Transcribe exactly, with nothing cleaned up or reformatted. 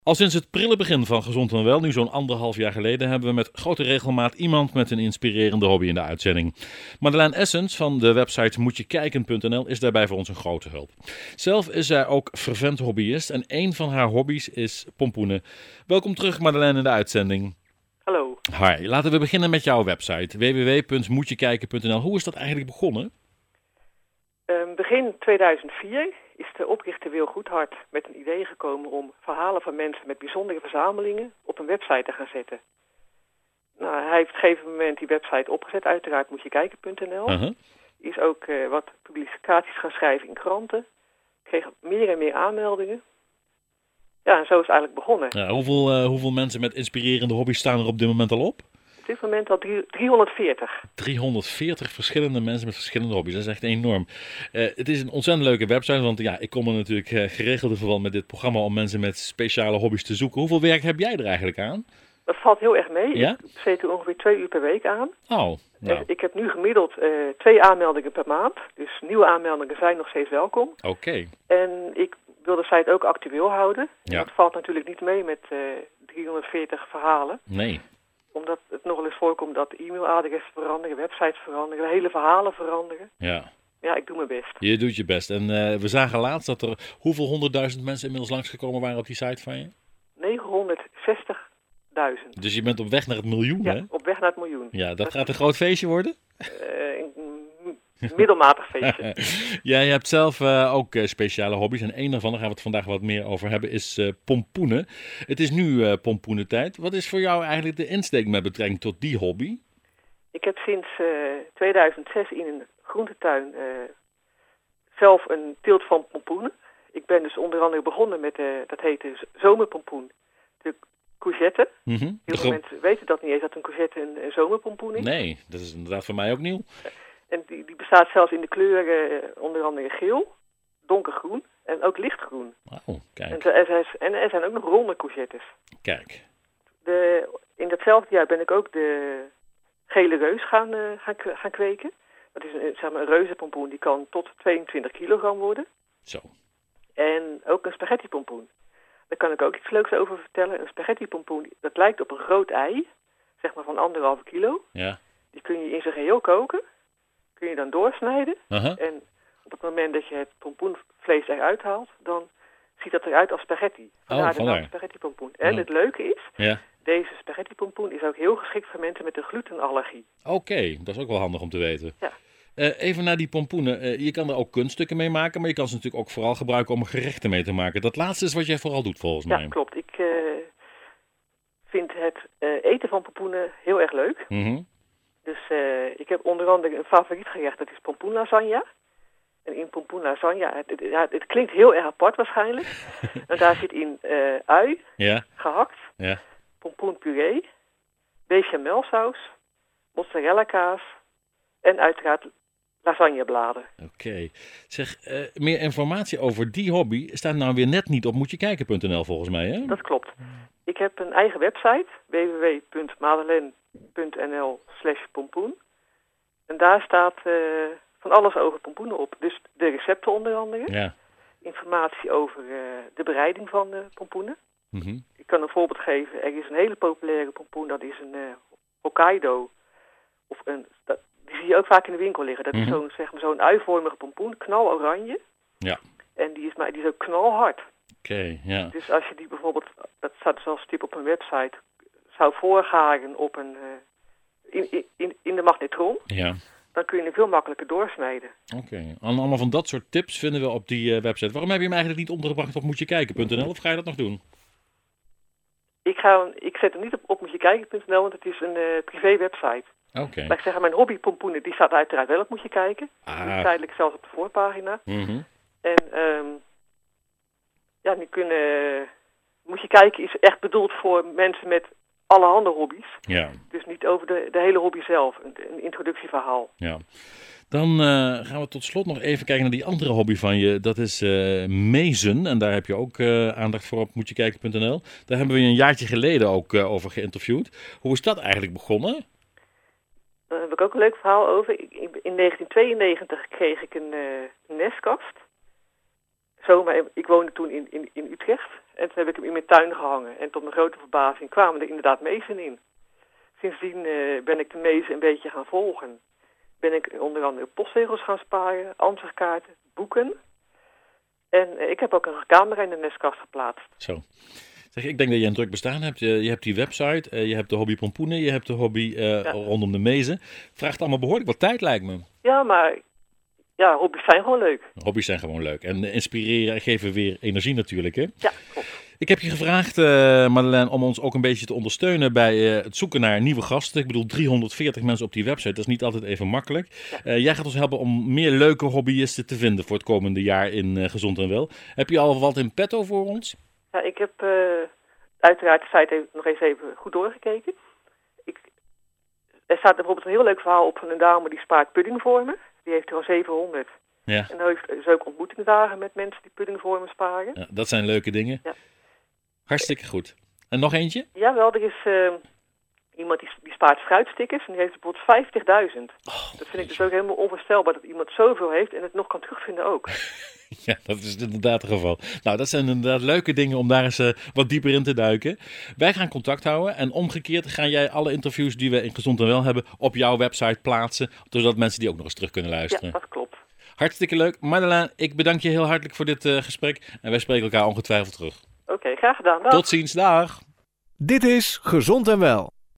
Al sinds het prille begin van Gezond en Wel, nu zo'n anderhalf jaar geleden, hebben we met grote regelmaat iemand met een inspirerende hobby in de uitzending. Madeleine Essens van de website moetjekijken punt n l is daarbij voor ons een grote hulp. Zelf is zij ook fervent hobbyist en een van haar hobby's is pompoenen. Welkom terug Madeleine in de uitzending. Hallo. Hi, laten we beginnen met jouw website w w w punt moetjekijken punt n l. Hoe is dat eigenlijk begonnen? Um, begin tweeduizend vier is de oprichter Wil Goedhart met een idee gekomen om verhalen van mensen met bijzondere verzamelingen op een website te gaan zetten. Nou, hij heeft op een gegeven moment die website opgezet, uiteraard moetjekijken punt n l. Uh-huh. Is ook uh, wat publicaties gaan schrijven in kranten. Kreeg meer en meer aanmeldingen. Ja, en zo is het eigenlijk begonnen. Ja, hoeveel, uh, hoeveel mensen met inspirerende hobby's staan er op dit moment al op? Op dit moment al driehonderdveertig. driehonderdveertig verschillende mensen met verschillende hobby's. Dat is echt enorm. Uh, het is een ontzettend leuke website, want ja, ik kom er natuurlijk uh, geregeld in verband met dit programma om mensen met speciale hobby's te zoeken. Hoeveel werk heb jij er eigenlijk aan? Dat valt heel erg mee. Ja? Ik besteed er ongeveer twee uur per week aan. Oh, nou. Ik heb nu gemiddeld uh, twee aanmeldingen per maand. Dus nieuwe aanmeldingen zijn nog steeds welkom. Oké. Okay. En ik wil de site ook actueel houden. Ja. Dat valt natuurlijk niet mee met uh, driehonderdveertig verhalen. Nee. Omdat het nogal eens voorkomt dat e-mailadressen veranderen, websites veranderen, hele verhalen veranderen. Ja. Ja, ik doe mijn best. Je doet je best. En uh, we zagen laatst dat er hoeveel honderdduizend mensen inmiddels langsgekomen waren op die site van je? negenhonderdzestigduizend. Dus je bent op weg naar het miljoen, ja, hè? op weg naar het miljoen. Ja, dat, dat gaat een groot feestje worden? Uh, een middelmatig feestje. Ja, je hebt zelf uh, ook uh, speciale hobby's. En één daarvan, daar gaan we het vandaag wat meer over hebben, is uh, pompoenen. Het is nu uh, pompoenentijd. Wat is voor jou eigenlijk de insteek met betrekking tot die hobby? Ik heb sinds uh, tweeduizend zes in een groentetuin uh, zelf een teelt van pompoenen. Ik ben dus onder andere begonnen met, uh, dat heet dus zomerpompoen, de courgette. Mm-hmm. Heel veel mensen weten dat niet eens, dat een courgette een, een zomerpompoen is. Nee, dat is inderdaad voor mij ook nieuw. En die, die bestaat zelfs in de kleuren uh, onder andere geel, donkergroen en ook lichtgroen. Oh, kijk. En er, zijn, en er zijn ook nog ronde courgettes. Kijk. De, in datzelfde jaar ben ik ook de gele reus gaan, uh, gaan, gaan kweken. Dat is een, zeg maar, een reuzenpompoen, die kan tot tweeëntwintig kilogram worden. Zo. En ook een spaghetti-pompoen. Daar kan ik ook iets leuks over vertellen. Een spaghetti-pompoen, dat lijkt op een groot ei, zeg maar van anderhalve kilo. Ja. Die kun je in zijn geheel koken. Kun je dan doorsnijden. Uh-huh. En op het moment dat je het pompoenvlees eruit haalt, dan ziet dat eruit als spaghetti. Vandaar oh, de naam spaghetti-pompoen. En oh. het leuke is, ja. deze spaghetti-pompoen is ook heel geschikt voor mensen met een glutenallergie. Oké, okay, dat is ook wel handig om te weten. Ja. Uh, even naar die pompoenen. Uh, je kan er ook kunststukken mee maken, maar je kan ze natuurlijk ook vooral gebruiken om gerechten mee te maken. Dat laatste is wat jij vooral doet volgens ja, mij. Ja, klopt. Ik uh, vind het uh, eten van pompoenen heel erg leuk. Mm-hmm. Dus uh, ik heb onder andere een favoriet gerecht, dat is pompoenlasagne. En in pompoenlasagne, het, het, ja, het klinkt heel erg apart waarschijnlijk. En daar zit in uh, ui, ja. gehakt, ja. pompoenpuree, bechamelsaus, mozzarella kaas en uiteraard lasagnebladen. Oké. Okay. Zeg, uh, meer informatie over die hobby staat nou weer net niet op moetjekijken punt n l volgens mij, hè? Dat klopt. Ik heb een eigen website, w w w punt madeleine punt n l slash pompoen. En daar staat uh, van alles over pompoenen op. Dus de recepten onder andere. Ja. Informatie over uh, de bereiding van uh, pompoenen. Mm-hmm. Ik kan een voorbeeld geven. Er is een hele populaire pompoen, dat is een uh, Hokkaido. Of een, dat, die zie je ook vaak in de winkel liggen. Dat mm-hmm. is zo'n, zeg maar, zo'n uivormige pompoen, knaloranje. Ja. En die is, maar, die is ook knalhard. Oké, okay, ja. Dus als je die bijvoorbeeld, dat staat dus als tip op een website, zou voorgaren op een, uh, in, in, in de magnetron, ja. dan kun je hem veel makkelijker doorsnijden. Oké, okay. Allemaal van dat soort tips vinden we op die uh, website. Waarom heb je hem eigenlijk niet ondergebracht op moetjekijken punt n l of ga je dat nog doen? Ik, ga, ik zet hem niet op, op moetjekijken punt n l, want het is een uh, privé website. Oké. Okay. Maar ik zeg, mijn hobbypompoenen, die staat uiteraard wel op Moet Je Kijken. Ah. Die is tijdelijk zelfs op de voorpagina. Mm-hmm. En um, ja, nu kunnen, Moet Je Kijken is echt bedoeld voor mensen met allerhande hobby's. Ja. Dus niet over de, de hele hobby zelf, een, een introductieverhaal. Ja. Dan uh, gaan we tot slot nog even kijken naar die andere hobby van je. Dat is uh, mezen. En daar heb je ook uh, aandacht voor op moetjekijken punt n l. Daar hebben we je een jaartje geleden ook uh, over geïnterviewd. Hoe is dat eigenlijk begonnen? Daar heb ik ook een leuk verhaal over. In negentien tweeënnegentig kreeg ik een uh, nestkast. Zomaar, ik woonde toen in, in, in Utrecht. En toen heb ik hem in mijn tuin gehangen. En tot mijn grote verbazing kwamen er inderdaad mezen in. Sindsdien uh, ben ik de mezen een beetje gaan volgen. Ben ik onder andere postzegels gaan sparen, ansichtkaarten, boeken. En uh, ik heb ook een camera in de nestkast geplaatst. Zo. Zeg, ik denk dat je een druk bestaan hebt. Je, je hebt die website, uh, je hebt de hobby pompoenen, je hebt de hobby uh, ja. rondom de mezen. Vraagt allemaal behoorlijk wat tijd, lijkt me. Ja, maar ja, hobby's zijn gewoon leuk. Hobby's zijn gewoon leuk. En inspireren en geven weer energie natuurlijk, hè? Ja, klopt. Ik heb je gevraagd, uh, Madeleine, om ons ook een beetje te ondersteunen bij uh, het zoeken naar nieuwe gasten. Ik bedoel, driehonderdveertig mensen op die website, dat is niet altijd even makkelijk. Ja. Uh, jij gaat ons helpen om meer leuke hobbyisten te vinden voor het komende jaar in uh, Gezond en Wel. Heb je al wat in petto voor ons? Ja, ik heb uh, uiteraard de site even, nog eens even goed doorgekeken. Ik, er staat bijvoorbeeld een heel leuk verhaal op van een dame die spaart puddingvormen. Die heeft er al zevenhonderd. Ja. En dan heeft dus ook ontmoetingsdagen met mensen die puddingvormen sparen. Ja, dat zijn leuke dingen. Ja. Hartstikke goed. En nog eentje? Ja, wel. Er is uh, iemand die, die spaart fruitstickers en die heeft bijvoorbeeld vijftigduizend. Oh, dat vind ik dus ook helemaal onvoorstelbaar dat iemand zoveel heeft en het nog kan terugvinden ook. Ja, dat is inderdaad het geval. Nou, dat zijn inderdaad leuke dingen om daar eens uh, wat dieper in te duiken. Wij gaan contact houden en omgekeerd ga jij alle interviews die we in Gezond en Wel hebben op jouw website plaatsen, zodat mensen die ook nog eens terug kunnen luisteren. Ja, dat klopt. Hartstikke leuk. Madeleine, ik bedank je heel hartelijk voor dit uh, gesprek en wij spreken elkaar ongetwijfeld terug. Oké, okay, graag gedaan. Dag. Tot ziens, dag. Dit is Gezond en Wel.